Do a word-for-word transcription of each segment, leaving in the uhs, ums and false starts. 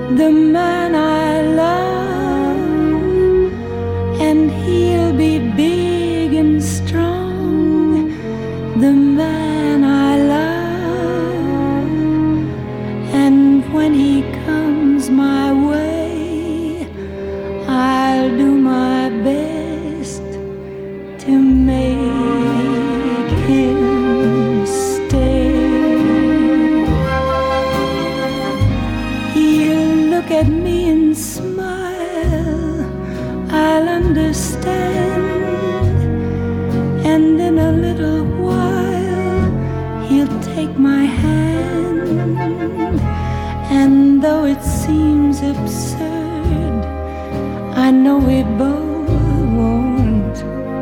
the man I love, and he'll be big and strong, the man I love. And when he comes my way, I'll do my best to make him stay. He'll look at me and smile, I'll understand, and in a little while he'll take my hand. And though it seems absurd, I know we both won't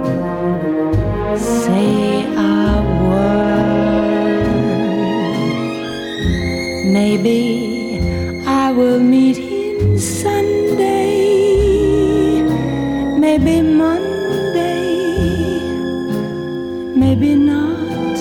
say a word. Maybe I will meet him Sunday, maybe Monday, maybe not.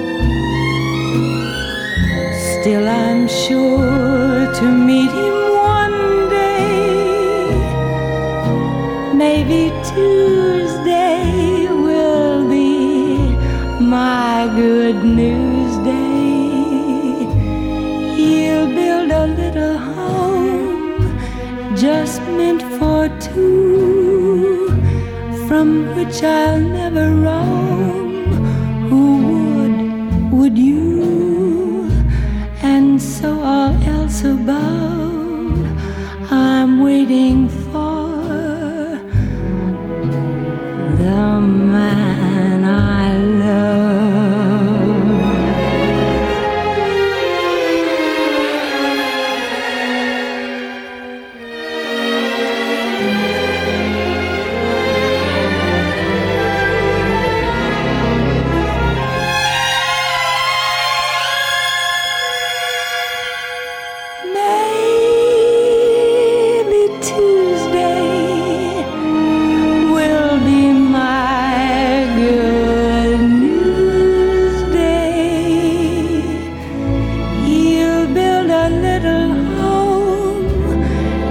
Still I'm sure to meet him one day. Maybe Tuesday will be my good news day. He'll build a little home just meant for two, from which I'll never roam. Who would, would you? And so all else above I'm waiting for, the man I love.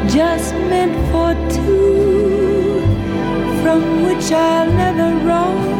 Just meant for two, from which I'll never roam.